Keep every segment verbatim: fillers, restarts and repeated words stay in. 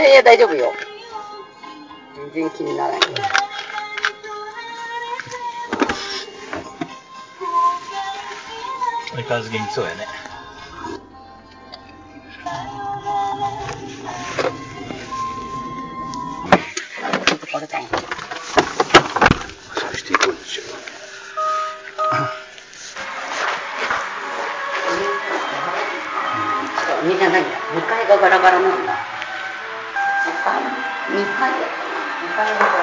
いや大丈夫よ。全然気にならない。 相変わらず元気そうやね。 これだよ。 そうしていこうですよ。 みんな何だ？にかいがガラガラなんだ。にかいだ。にかいがガラガラ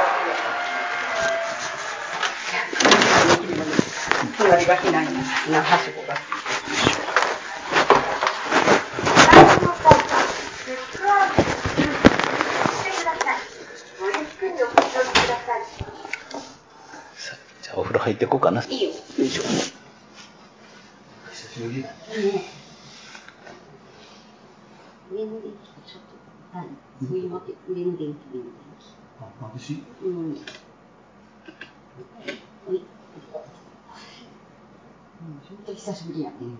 だ。隣がひなになはしごが。 じゃあお風呂入っていこうかな。 いいよ。よいしょ。 久しぶりだね。 上の電気ちょっと何？そういうわけ。上の電気、上の電気。 あ、眩しい？ うん。はい。うん、本当久しぶりやね。うん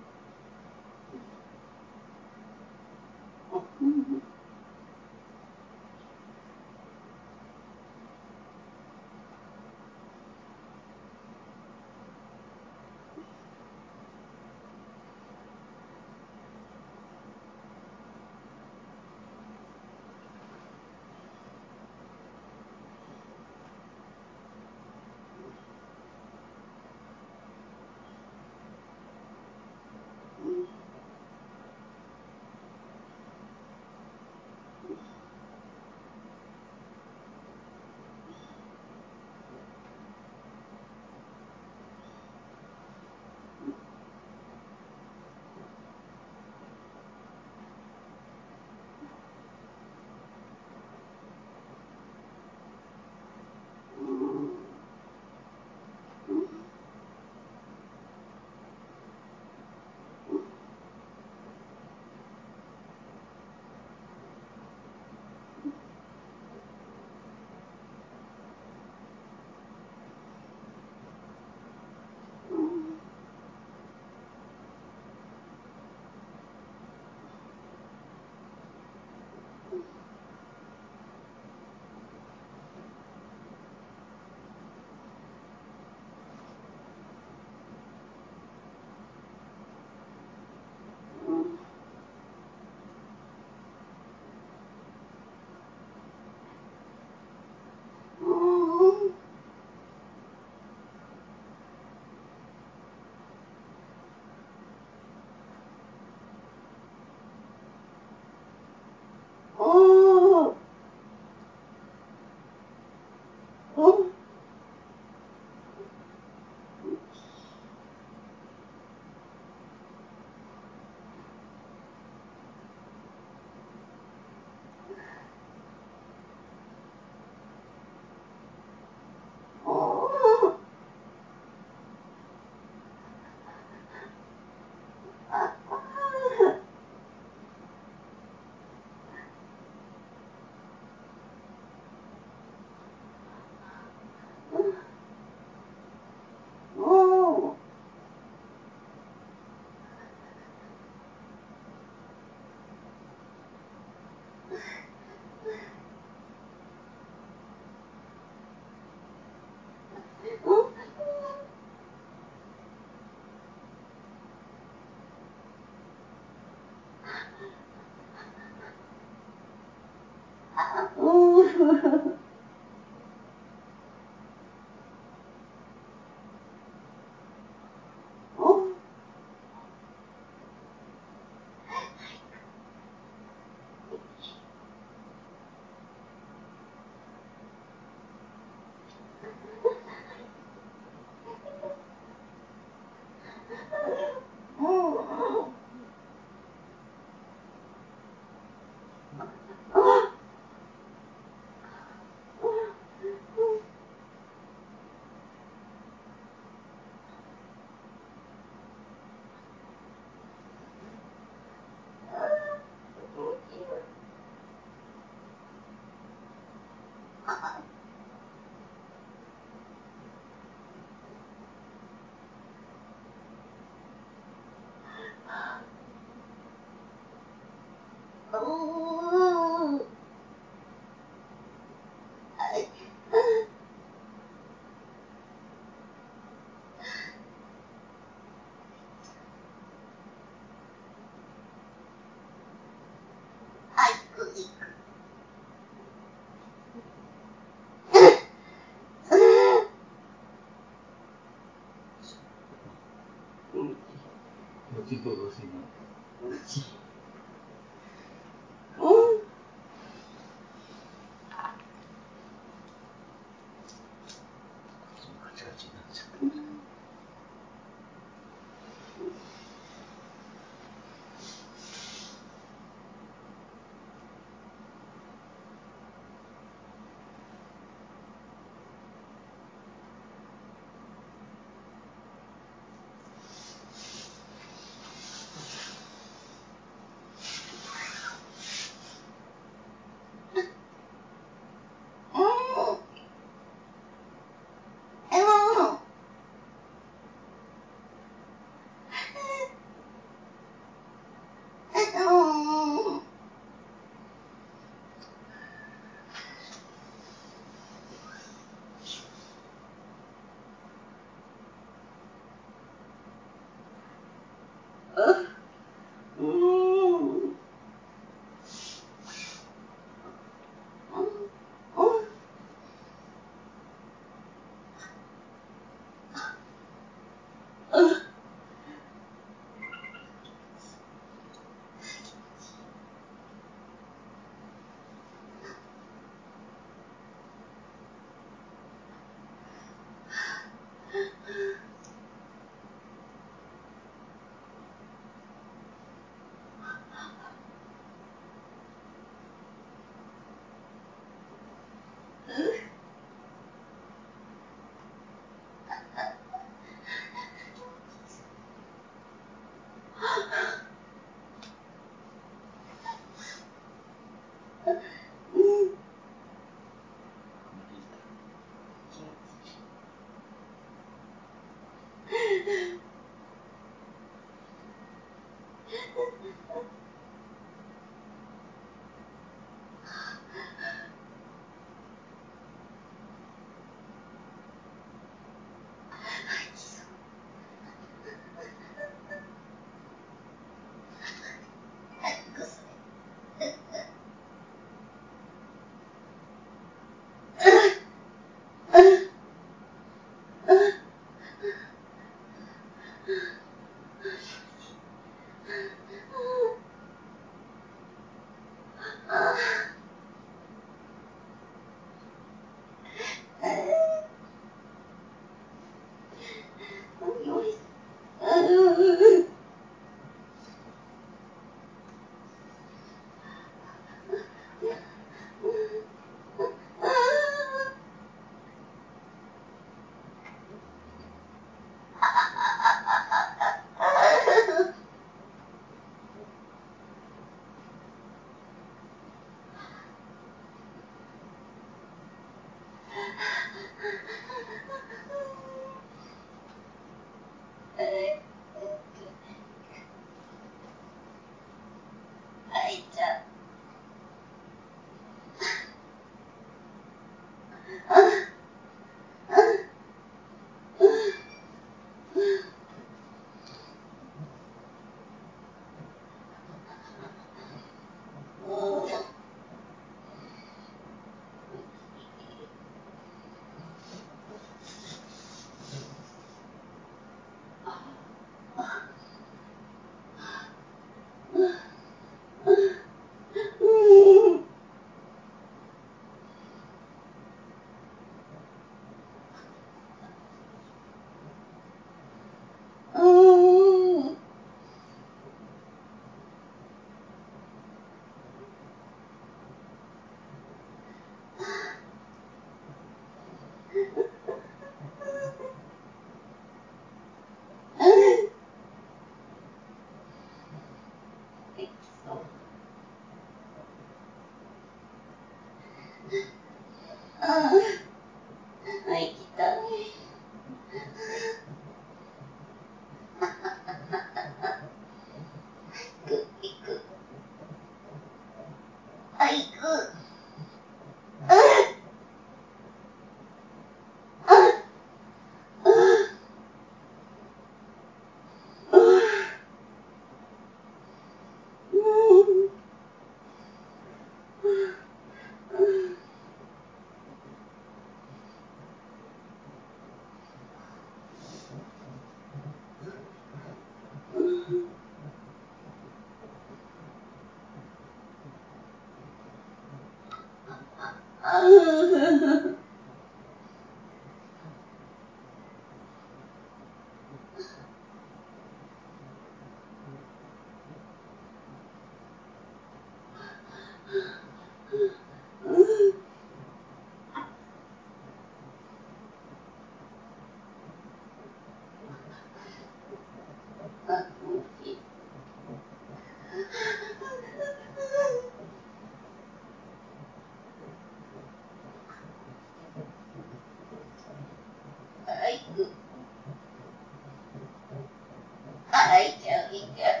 あ、いっちゃう、いっちゃう。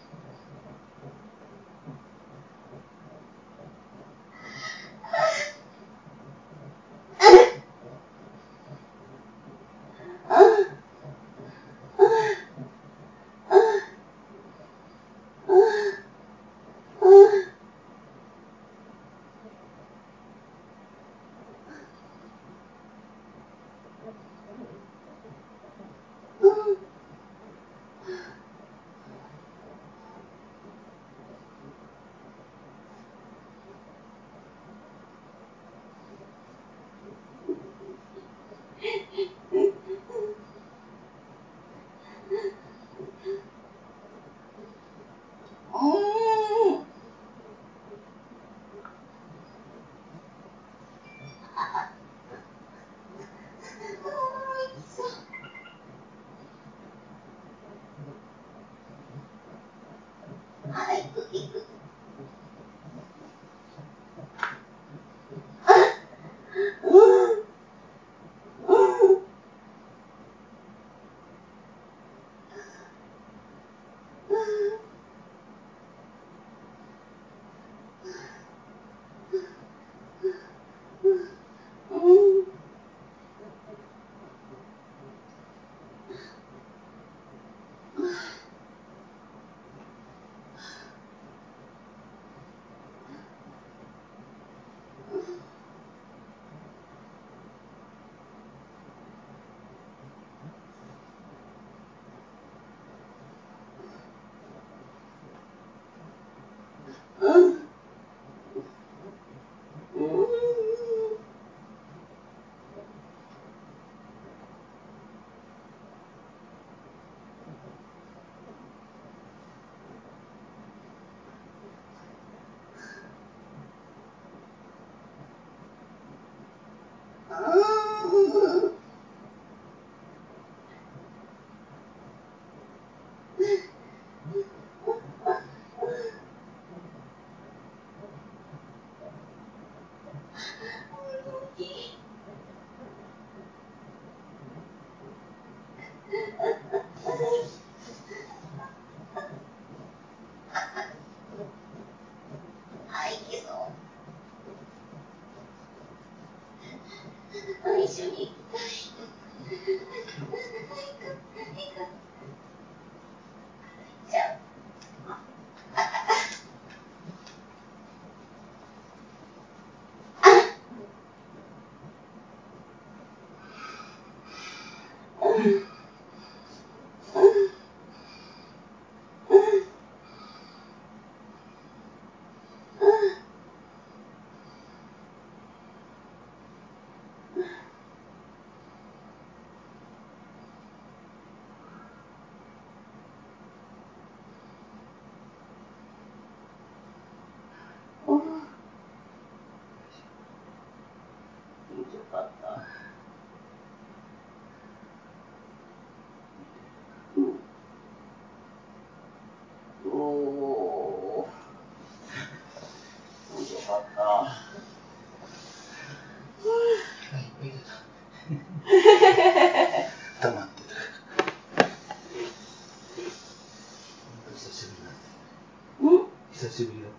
久しぶりだった。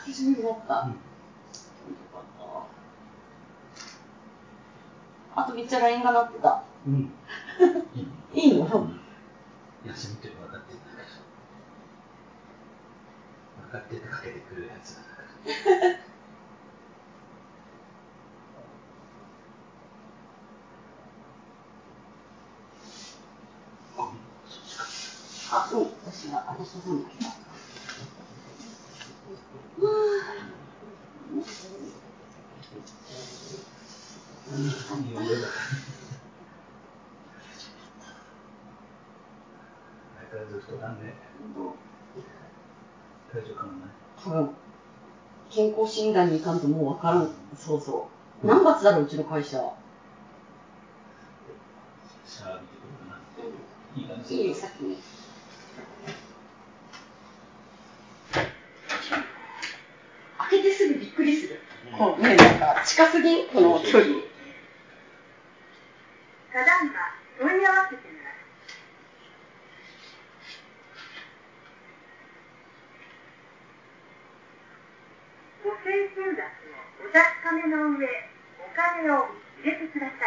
久しぶりだった。うん、あとめっちゃ ライン が鳴ってた。 うん。 いいの？うん、 休みって分かってるんだけど。分かっててかけてくるやつだから。 あ、うん、私が、私の方に来た。多分健康診断に行かんともう分からん。そうそう。何月だろう、うちの会社。 シャービてくるかな。 うん、いい感じ。いいよ、さっきね。開けてすぐびっくりする。うん、こうね、なんか近すぎん、この距離。ただいま問い合わせてます。 収額をお確かめの上、お金を入れてください。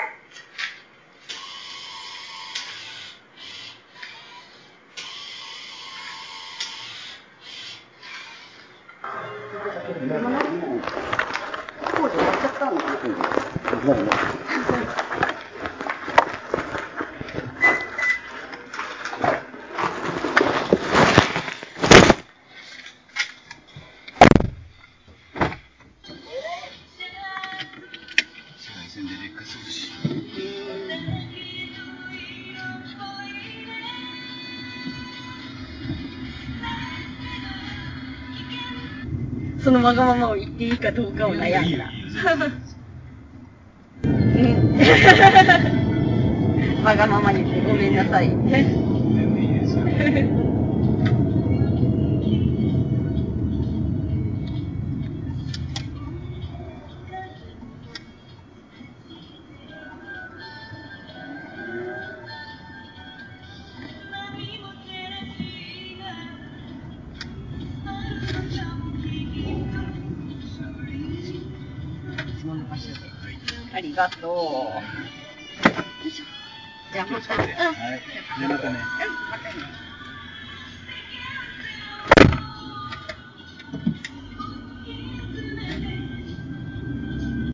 工事終わっちゃったんだね。 線で劣化するし。 そのわがままを言っていいかどうかを悩んだ。わがまま言ってごめんなさい。いつもの場所で。ありがとう。よいしょ。じゃあまた。 はい。じゃあまたね。 うん、またね。